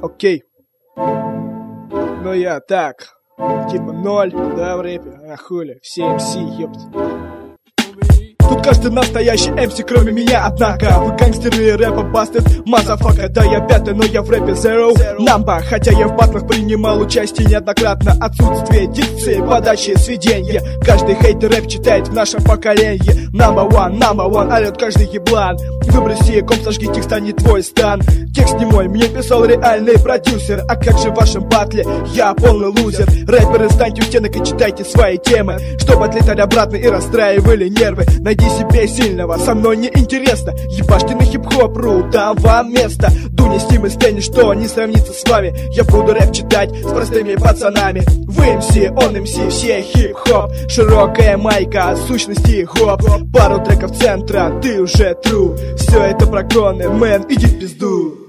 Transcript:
Окей. Ну я так, типа 0, да, в рэпе, а хули, все МС, ёпт. Тут каждый настоящий МС, кроме меня, однако вы гангстеры рэпа бастед, мазафака. Да, я пятый, но я в рэпе zero number. Хотя я в батлах принимал участие неоднократно. Отсутствие дикции, подачи, сведения. Каждый хейтер рэп читает в нашем поколении. Number one, орёт каждый еблан. Выброси комп, сожги, текста не твой стан. Текст не мой, мне писал реальный продюсер. А как же в вашем батле? Я полный лузер. Рэперы, станьте у стенок и читайте свои темы, чтобы отлетали обратно и расстраивали нервы. Найди себе сильного, со мной не интересно. Ебашьте на хип-хоп.ру, там вам место. Дуни с ним и стени, что не сравнится с вами. Я буду рэп читать с простыми пацанами. Вы МС, он МС, все хип-хоп. Широкая майка, сущности хоп. Пару треков центра, ты уже true. Все это про кроны, мэн, иди в пизду.